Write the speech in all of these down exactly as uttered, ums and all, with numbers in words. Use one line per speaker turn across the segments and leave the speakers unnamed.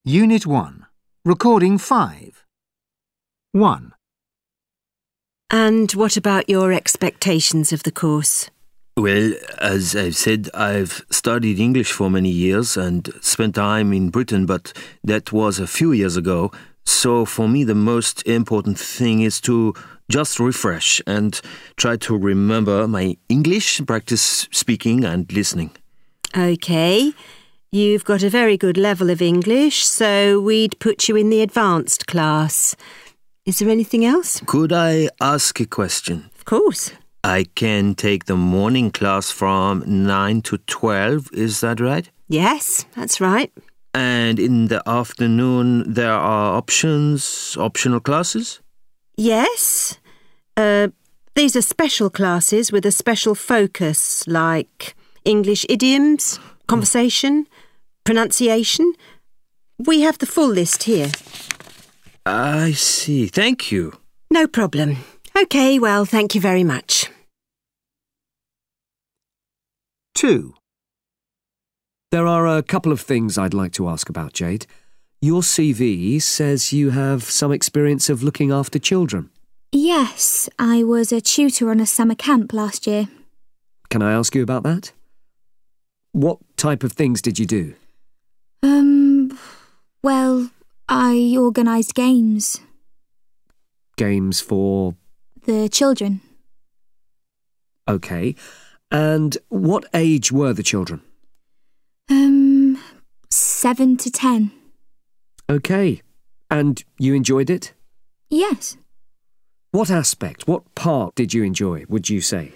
Unit one. Recording five. one.
And what about your expectations of the course?
Well, as I've said, I've studied English for many years and spent time in Britain, but that was a few years ago. So for me, the most important thing is to just refresh and try to remember my English, practice speaking and listening.
OK. You've got a very good level of English, so we'd put you in the advanced class. Is there anything else?
Could I ask a question?
Of course.
I can take the morning class from nine to twelve, is that right?
Yes, that's right.
And in the afternoon there are options, optional classes?
Yes. Uh, these are special classes with a special focus, like English idioms, conversation, pronunciation. We have the full list here.
I see. Thank you.
No problem. OK, well, thank you very much.
two.
There are a couple of things I'd like to ask about, Jade. Your C V says you have some experience of looking after children.
Yes, I was a tutor on a summer camp last year.
Can I ask you about that? What type of things did you do?
Um, well, I organised games.
Games for?
The children.
OK. And what age were the children?
Um, seven to ten.
OK. And you enjoyed it?
Yes.
What aspect, what part did you enjoy, would you say?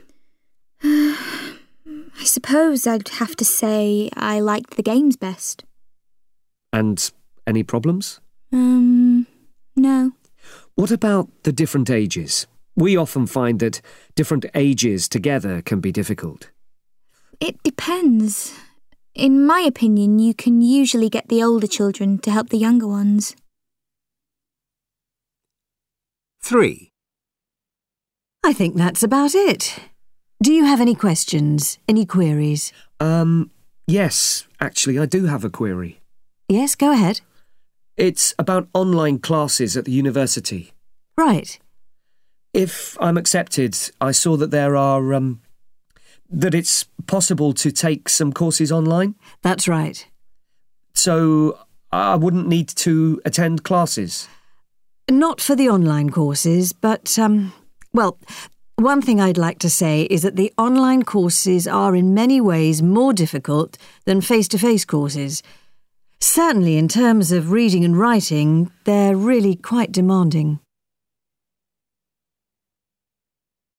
I suppose I'd have to say I liked the games best.
And any problems?
Um, no.
What about the different ages? We often find that different ages together can be difficult.
It depends. In my opinion, you can usually get the older children to help the younger ones.
three.
I think that's about it. Do you have any questions, any queries?
Um, yes, actually, I do have a query.
Yes, go ahead.
It's about online classes at the university.
Right.
If I'm accepted, I saw that there are, um, that it's possible to take some courses online.
That's right.
So I wouldn't need to attend classes?
Not for the online courses, but, um, well, one thing I'd like to say is that the online courses are in many ways more difficult than face-to-face courses. Certainly in terms of reading and writing, they're really quite demanding.